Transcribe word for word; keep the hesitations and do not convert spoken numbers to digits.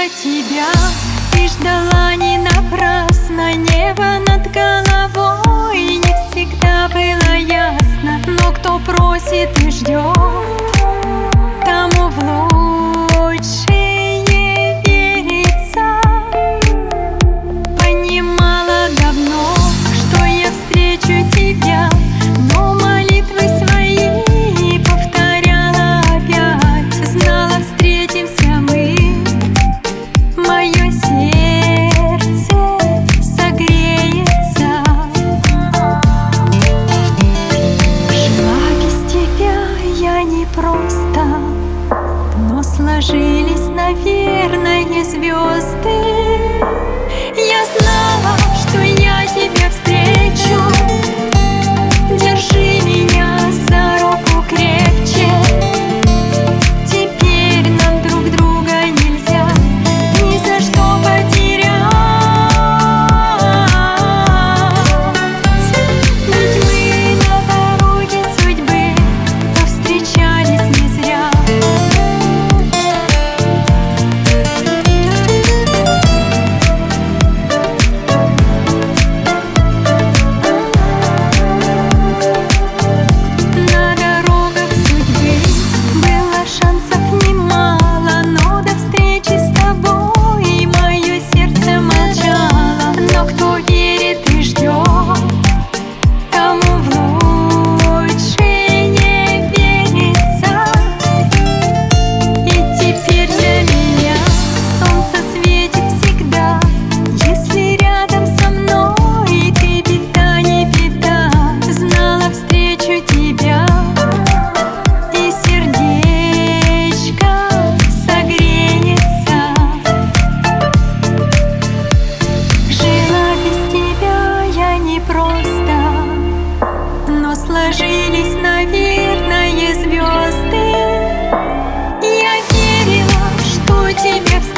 я тебя и ждала не напрасно. Небо над головой не всегда было ясно, но кто просит и ждет, тому в лучшее верится. Понимала давно, что я встречу тебя, но молитвы свои повторяла опять. Знала, встретимся мы, мое сердце согреется. Жила без тебя я не просто, но сложились, наверное, звезды. Я знала, что я тебя встречу. Держи меня за руку крепче. Теперь нам друг друга нельзя ни за что потерять. Ведь мы на дороге судьбы повстречались не зря. Сложились, наверное, звезды. Я верила, что тебя встретила.